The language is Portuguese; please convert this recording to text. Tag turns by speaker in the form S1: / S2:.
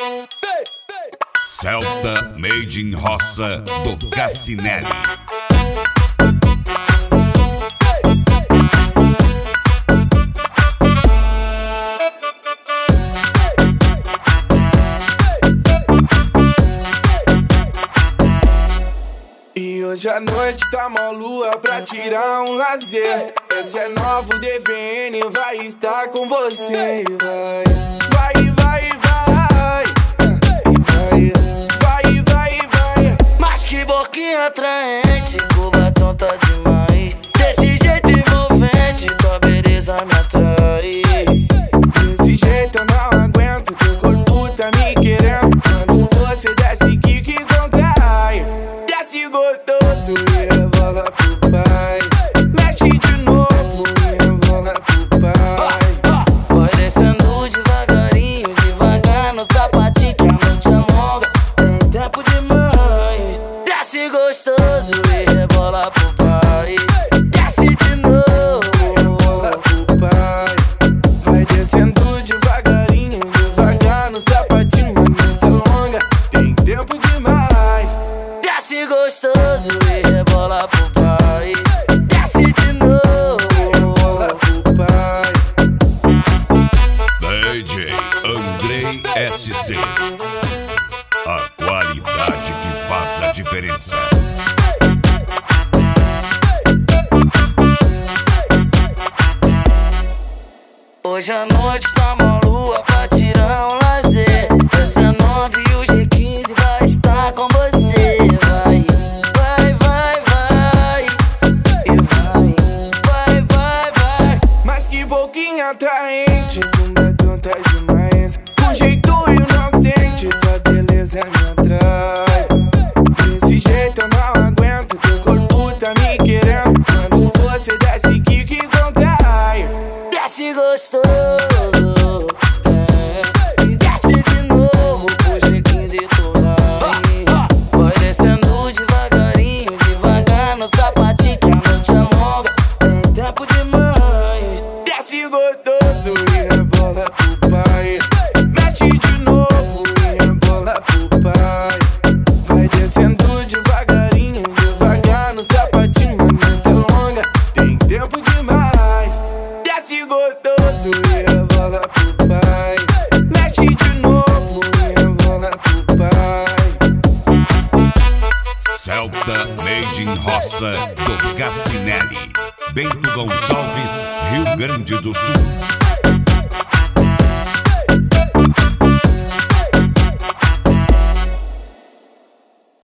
S1: Celta Made in Roça do Cassinelli.
S2: E hoje à noite tá mó lua pra tirar um lazer. Esse é novo DVN, vai estar com você. Vai, vai, vai, vai, vai, vai, vai.
S3: Mas que boquinha atraente, o batom tá demais. Desse jeito envolvente, tua beleza me atrai.
S2: Desse jeito eu não aguento, teu corpo tá me querendo. Quando você desce, que contrai. Desce gostoso e rebola pro pai. Mexe de novo e rebola pro pai.
S3: Vai descendo devagarinho, devagar no sapatinho que a noite é longa, tem tempo demais. Desce gostoso e rebola pro pai. Desce de novo
S2: e rebola pro pai. Vai descendo devagarinho, devagar no sapatinho, a noite é longa, tem tempo demais.
S3: Desce gostoso e rebola pro pai. Desce de novo
S2: e rebola pro pai.
S1: DJ Andrei SC. A qualidade que faz a diferença.
S3: Hoje à noite tá mó lua pra tirar um lazer. Essa é 9 e o G15 vai estar com você. Vai, vai, vai, vai. E vai, vai, vai, vai.
S2: Mas que boquinha atraente, com batom tá demais. Com jeito inocente, tua beleza me atrai. Desse jeito eu não aguento, teu corpo tá me querendo. Quando você desce, que contrai.
S3: Desce gostoso, e desce de novo pro G15 tu vai. Vai descendo devagarinho, devagar no sapatinho que a noite é longa, tem tempo demais.
S2: Desce gostoso e rebola pro pai. Mexe de novo e rebola pro pai. Vai descendo devagarinho, devagar no sapatinho, a noite é longa, tem tempo demais. Desce gostoso e rebola pro pai. Mexe de novo e rebola pro pai.
S1: Celta Made in Roça do Cassinelli. Bento Gonçalves, Rio Grande do Sul.